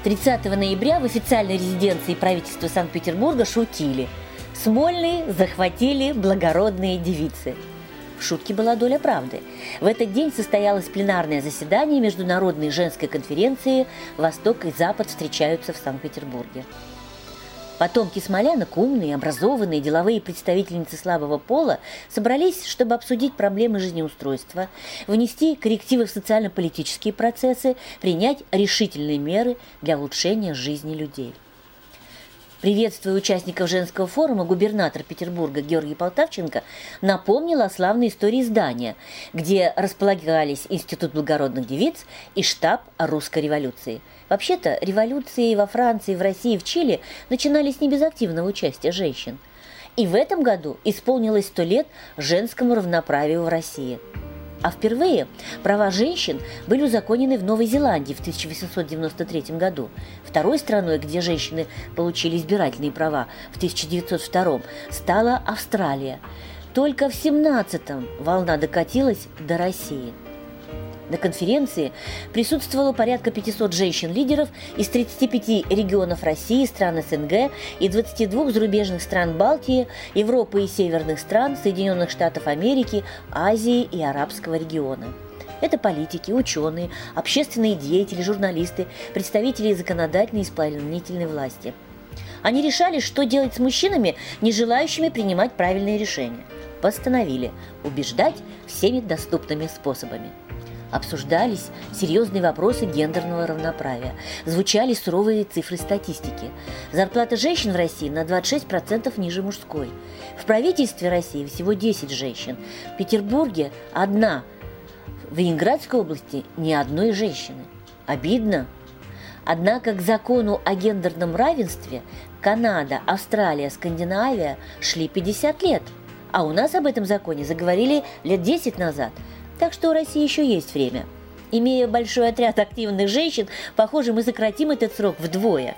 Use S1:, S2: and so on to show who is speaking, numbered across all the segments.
S1: 30 ноября в официальной резиденции правительства Санкт-Петербурга шутили: Смольный захватили благородные девицы. В шутке была доля правды. В этот день состоялось пленарное заседание Международной женской конференции «Восток и Запад встречаются в Санкт-Петербурге». Потомки смолянок, умные, образованные, деловые представительницы слабого пола, собрались, чтобы обсудить проблемы жизнеустройства, внести коррективы в социально-политические процессы, принять решительные меры для улучшения жизни людей. Приветствуя участников женского форума, губернатор Петербурга Георгий Полтавченко напомнил о славной истории здания, где располагались Институт благородных девиц и штаб русской революции. Вообще-то, революции во Франции, в России, в Чили начинались не без активного участия женщин. И в этом году исполнилось 100 лет женскому равноправию в России. А впервые права женщин были узаконены в Новой Зеландии в 1893 году. Второй страной, где женщины получили избирательные права в 1902 стала Австралия. Только в 17-м волна докатилась до России. На конференции присутствовало порядка 500 женщин-лидеров из 35 регионов России, стран СНГ и 22 зарубежных стран Балтии, Европы и северных стран, Соединенных Штатов Америки, Азии и Арабского региона. Это политики, ученые, общественные деятели, журналисты, представители законодательной и исполнительной власти. Они решали, что делать с мужчинами, не желающими принимать правильные решения. Постановили убеждать всеми доступными способами. Обсуждались серьезные вопросы гендерного равноправия. Звучали суровые цифры статистики. Зарплата женщин в России на 26% ниже мужской. В правительстве России всего 10 женщин. В Петербурге одна. В Ленинградской области ни одной женщины. Обидно. Однако к закону о гендерном равенстве Канада, Австралия, Скандинавия шли 50 лет. А у нас об этом законе заговорили лет 10 назад. Так что у России еще есть время. Имея большой отряд активных женщин, похоже, мы сократим этот срок вдвое.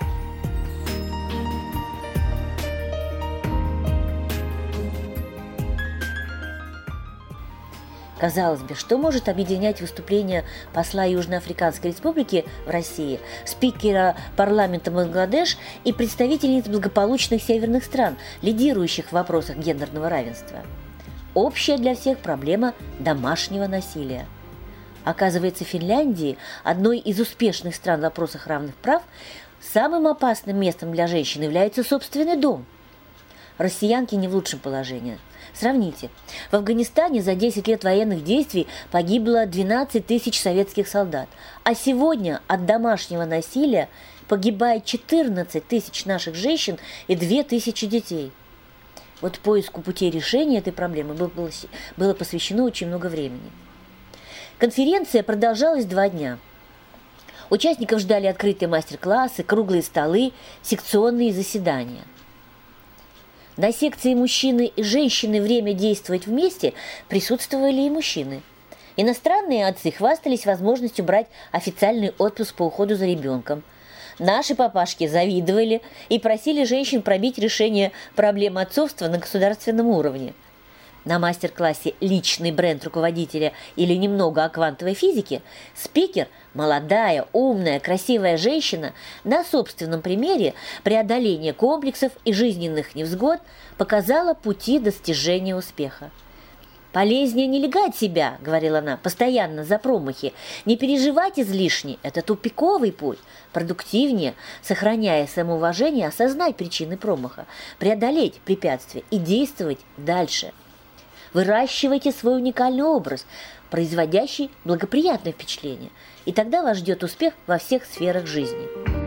S1: Казалось бы, что может объединять выступление посла Южноафриканской республики в России, спикера парламента Бангладеш и представительниц благополучных северных стран, лидирующих в вопросах гендерного равенства? Общая для всех проблема домашнего насилия. Оказывается, в Финляндии, одной из успешных стран в вопросах равных прав, самым опасным местом для женщин является собственный дом. Россиянки не в лучшем положении. Сравните. В Афганистане за 10 лет военных действий погибло 12 тысяч советских солдат, а сегодня от домашнего насилия погибает 14 тысяч наших женщин и 2 тысячи детей. Вот поиску путей решения этой проблемы было посвящено очень много времени. Конференция продолжалась 2 дня. Участников ждали открытые мастер-классы, круглые столы, секционные заседания. На секции «Мужчины и женщины. Время действовать вместе» присутствовали и мужчины. Иностранные отцы хвастались возможностью брать официальный отпуск по уходу за ребенком. Наши папашки завидовали и просили женщин пробить решение проблемы отцовства на государственном уровне. На мастер-классе «Личный бренд руководителя» или «Немного о квантовой физике» спикер, молодая, умная, красивая женщина, на собственном примере преодоления комплексов и жизненных невзгод показала пути достижения успеха. «Полезнее не лягать себя, — говорила она, — постоянно за промахи. Не переживать излишне, это тупиковый путь. Продуктивнее, сохраняя самоуважение, осознать причины промаха, преодолеть препятствия и действовать дальше. Выращивайте свой уникальный образ, производящий благоприятное впечатление, и тогда вас ждет успех во всех сферах жизни».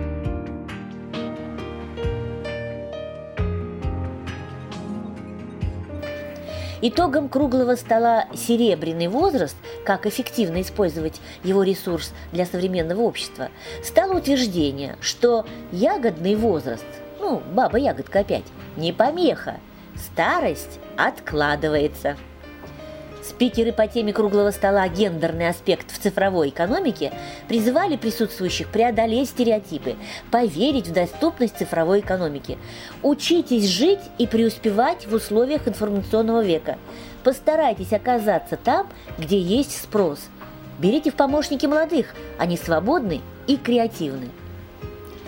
S1: Итогом круглого стола «Серебряный возраст. Как эффективно использовать его ресурс для современного общества» стало утверждение, что ягодный возраст, баба-ягодка опять, не помеха, старость откладывается. Спикеры по теме круглого стола «Гендерный аспект в цифровой экономике» призывали присутствующих преодолеть стереотипы, поверить в доступность цифровой экономики. Учитесь жить и преуспевать в условиях информационного века. Постарайтесь оказаться там, где есть спрос. Берите в помощники молодых, они свободны и креативны.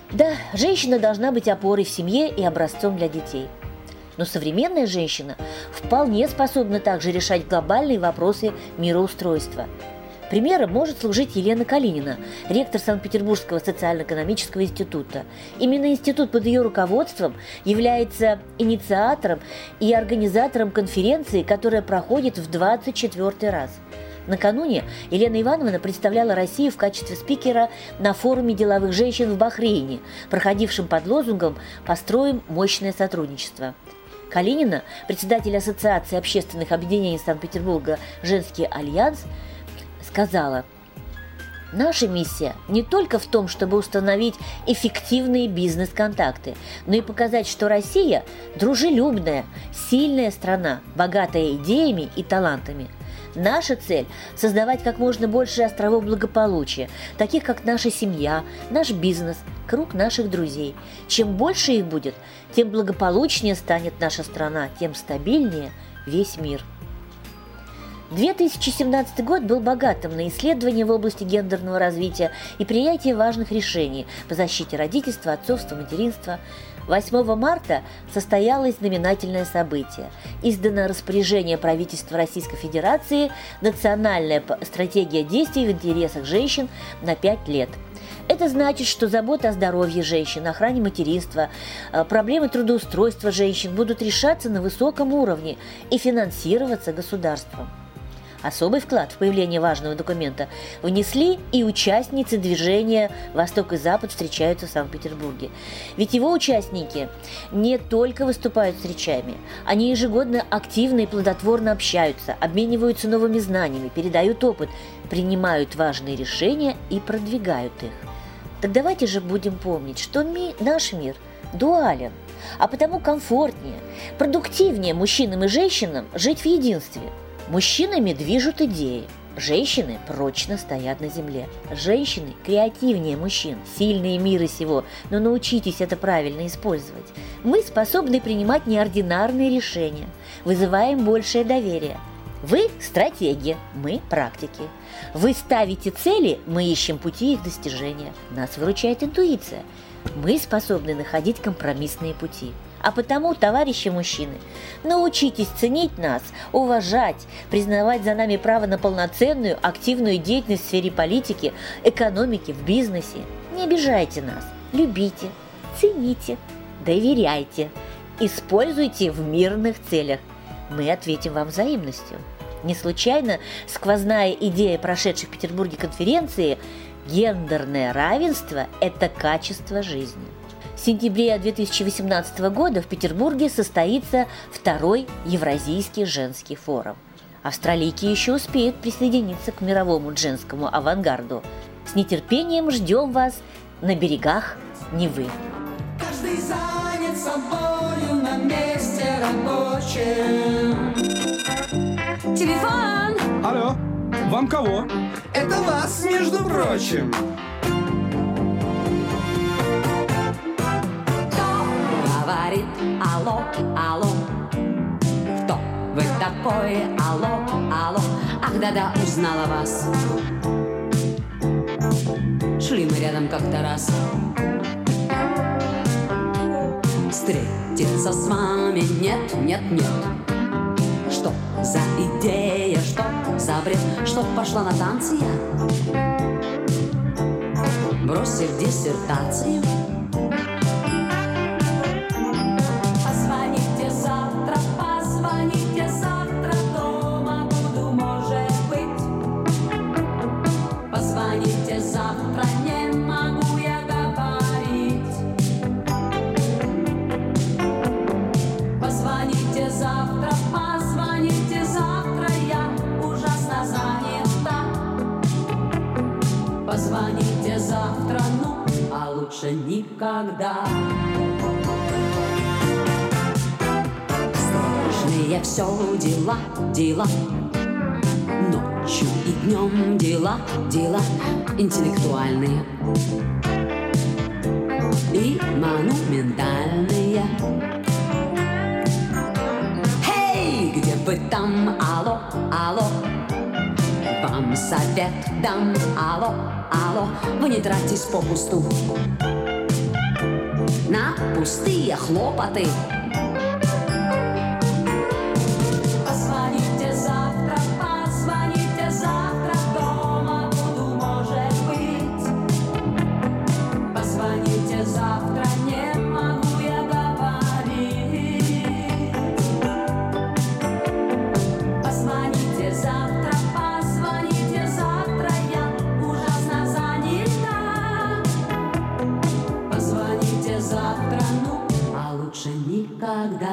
S1: Да, женщина должна быть опорой в семье и образцом для детей. Но современная женщина вполне способна также решать глобальные вопросы мироустройства. Примером может служить Елена Калинина, ректор Санкт-Петербургского социально-экономического института. Именно институт под ее руководством является инициатором и организатором конференции, которая проходит в 24-й раз. Накануне Елена Ивановна представляла Россию в качестве спикера на форуме деловых женщин в Бахрейне, проходившем под лозунгом «Построим мощное сотрудничество». Калинина, председатель Ассоциации общественных объединений Санкт-Петербурга «Женский альянс», сказала: «Наша миссия не только в том, чтобы установить эффективные бизнес-контакты, но и показать, что Россия – дружелюбная, сильная страна, богатая идеями и талантами. Наша цель – создавать как можно больше островов благополучия, таких как наша семья, наш бизнес, круг наших друзей. Чем больше их будет, тем благополучнее станет наша страна, тем стабильнее весь мир». 2017 год был богатым на исследования в области гендерного развития и принятия важных решений по защите родительства, отцовства, материнства. 8 марта состоялось знаменательное событие. Издано распоряжение правительства Российской Федерации «Национальная стратегия действий в интересах женщин на 5 лет». Это значит, что забота о здоровье женщин, охране материнства, проблемы трудоустройства женщин будут решаться на высоком уровне и финансироваться государством. Особый вклад в появление важного документа внесли и участницы движения «Восток и Запад встречаются в Санкт-Петербурге». Ведь его участники не только выступают с речами, они ежегодно активно и плодотворно общаются, обмениваются новыми знаниями, передают опыт, принимают важные решения и продвигают их. Так давайте же будем помнить, что наш мир дуален, а потому комфортнее, продуктивнее мужчинам и женщинам жить в единстве. Мужчинами движут идеи, женщины прочно стоят на земле. Женщины креативнее мужчин, сильные мира сего, но научитесь это правильно использовать. Мы способны принимать неординарные решения, вызываем большее доверие. Вы стратеги, мы практики. Вы ставите цели, мы ищем пути их достижения. Нас выручает интуиция. Мы способны находить компромиссные пути. А потому, товарищи мужчины, научитесь ценить нас, уважать, признавать за нами право на полноценную, активную деятельность в сфере политики, экономики, в бизнесе. Не обижайте нас, любите, цените, доверяйте, используйте в мирных целях. Мы ответим вам взаимностью. Не случайно сквозная идея прошедшей в Петербурге конференции «Гендерное равенство – это качество жизни». В сентябре 2018 года в Петербурге состоится второй Евразийский женский форум. Австралийки еще успеют присоединиться к мировому женскому авангарду. С нетерпением ждем вас на берегах Невы.
S2: Каждый занят собою на месте рабочем.
S3: Телефон!
S4: Алло, вам кого?
S2: Это вас, между прочим.
S3: Говорит, алло, алло. Кто вы такой? Алло, алло. Ах, да-да, узнала вас. Шли мы рядом как-то раз. Встретиться с вами нет, нет, нет. Что за идея, что за бред, что пошла на танцы я, бросив диссертацию. Позвоните завтра, дома буду, может быть. Позвоните завтра, не могу я говорить. Позвоните завтра, я ужасно занята. Позвоните завтра, ну, а лучше никогда. Страшные все дела, дела. Ночью и днем дела, дела интеллектуальные и монументальные. Эй, где вы там? Алло, алло. Вам совет дам. Алло, алло. Вы не тратьтесь попусту. на пустые хлопоты.
S2: Позвоните завтра, дома буду, может быть. Позвоните завтра, не могу я говорить. Позвоните завтра, я ужасно занята. Позвоните завтра, ну, а лучше никогда.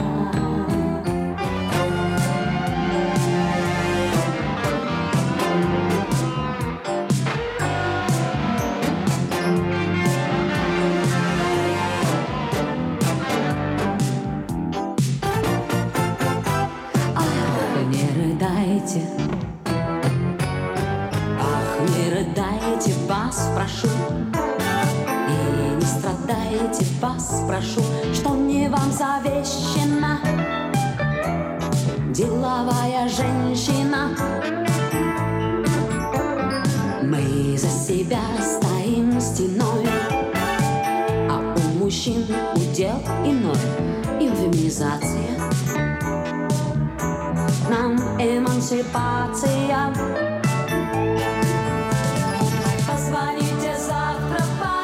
S3: Ах, не рыдайте, вас прошу, и не страдайте, вас прошу, что мне вам завещена деловая женщина. Мы за себя стоим стеной, а у мужчин удел иной, инфеминизация. Нам эмансипация. Позвоните завтра,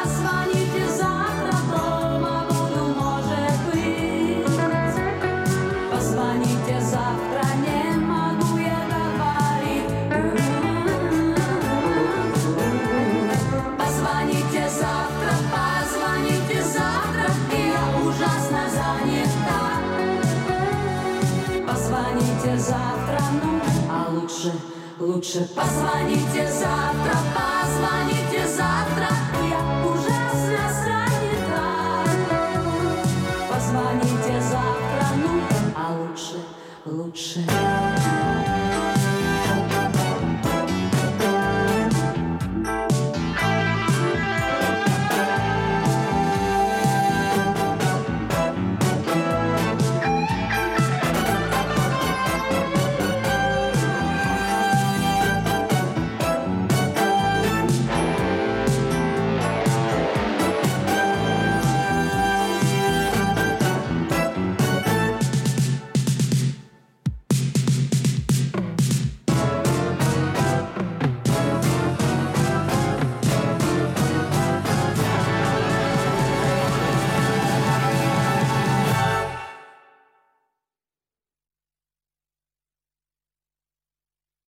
S3: дома буду, может быть. Позвоните завтра, не могу я говорить. Позвоните завтра, я ужасно занята. Позвоните завтра, ну, а лучше позвоните завтра, я ужасно занята. Позвоните завтра, ну, а лучше